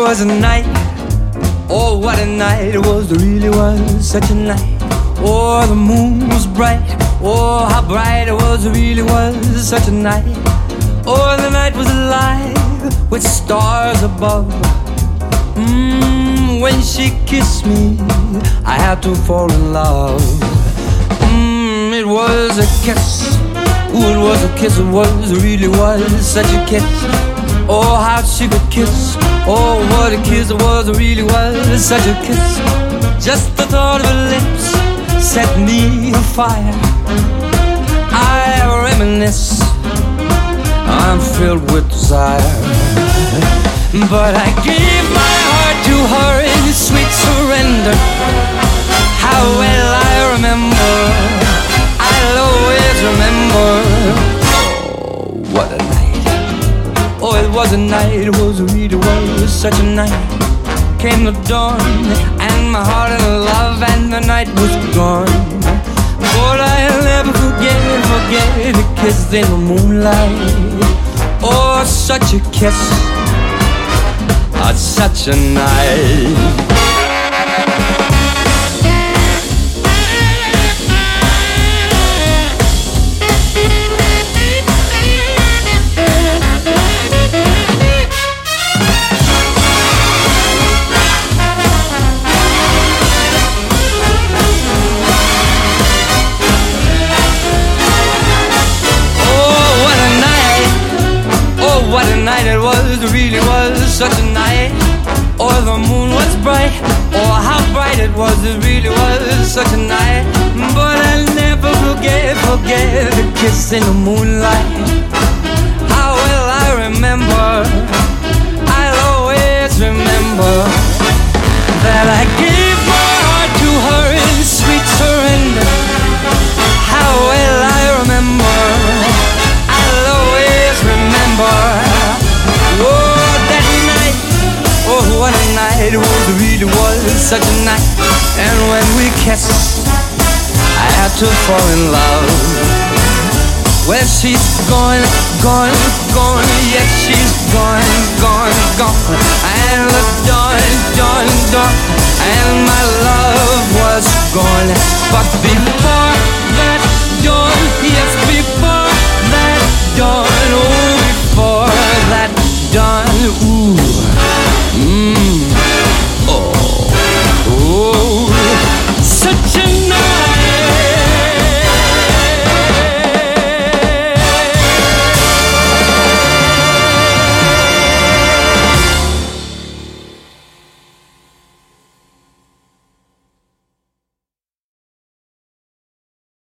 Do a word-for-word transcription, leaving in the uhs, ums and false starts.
was a night. Oh, what a night it was, it really was such a night. Oh, the moon was bright. Oh, how bright it was, it really was such a night. Oh, the night was alive with stars above. Mmm, when she kissed me, I had to fall in love. Mmm, it was a kiss. Ooh, it was a kiss, it was, it really was such a kiss. Oh, how she could kiss. Oh, what a kiss it was, it really was such a kiss. Just the thought of her lips set me afire. I reminisce, I'm filled with desire. But I gave my heart to her in sweet surrender. How well I remember, I'll always remember. Oh, what a night. Oh, it was a night, it was, it really was such a night. Came the dawn, and my heart in love, and the night was gone. But I'll never forget, forget the kiss in the moonlight. Oh, such a kiss, oh, such a night. What a night it was, it really was such a night. Oh, the moon was bright. Oh, how bright it was, it really was such a night. But I'll never forget, forget the kiss in the moonlight. How well I remember, I'll always remember that I gave my heart to her in sweet surrender. How well I remember, I'll always remember. What a night it was, it really was such a night. And when we kissed, I had to fall in love. Well, she's gone, gone, gone. Yes, she's gone, gone, gone. And the dawn, dawn, dawn. And my love was gone. But before